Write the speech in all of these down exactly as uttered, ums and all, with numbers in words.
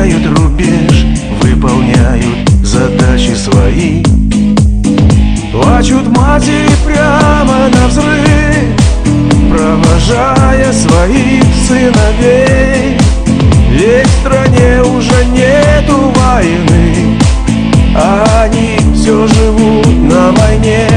охраняют рубеж, выполняют задачи свои. Плачут матери прямо на взрыв, провожая своих сыновей. Ведь в стране уже нету войны, а они все живут на войне.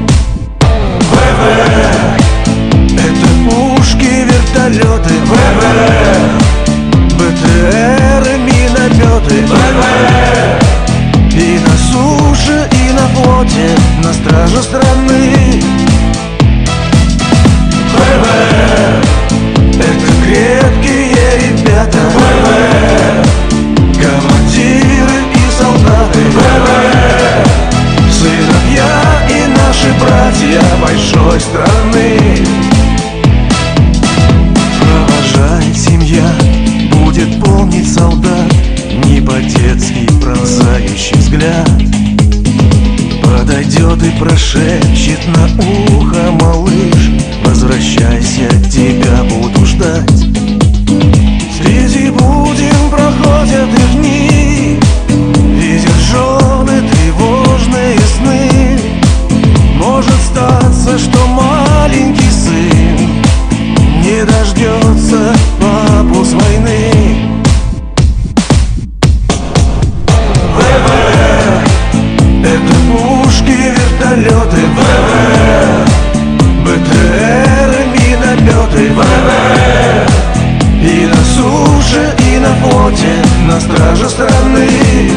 ВВ — это пушки, вертолеты. ВВ — БТРы, минометы. ВВ — и на суше, и на флоте, на страже страны. ВВ — это крепкие ребята. ВВ — командиры и солдаты. ВВ — сыновья и наши братья большой страны. Провожает семья, будет помнить солдат не по-детски пронзающий взгляд. Подойдет и прошепчет на ухо: малыш, возвращайся, тебя буду ждать. Среди будем проходят и дни, видят жены тревожные сны. Может статься, что маленький сын не дождется папу с войны. ВВ — это пушки, вертолеты. ВВ — БТРы, минометы. ВВ — и на суше, и на флоте, на страже страны.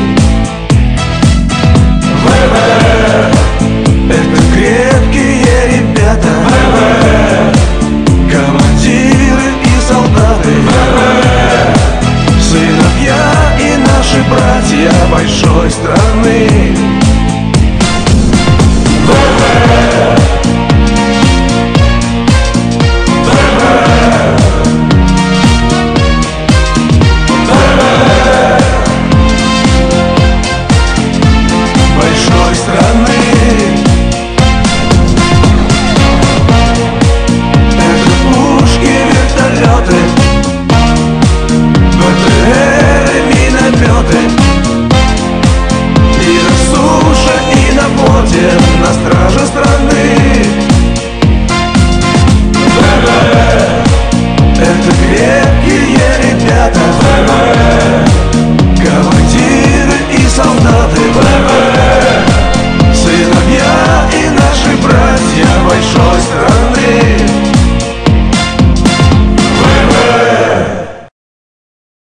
ВВ — это крепкие ребята. ВВ — командиры и солдаты. ВВ — сыновья и наши братья большой страны.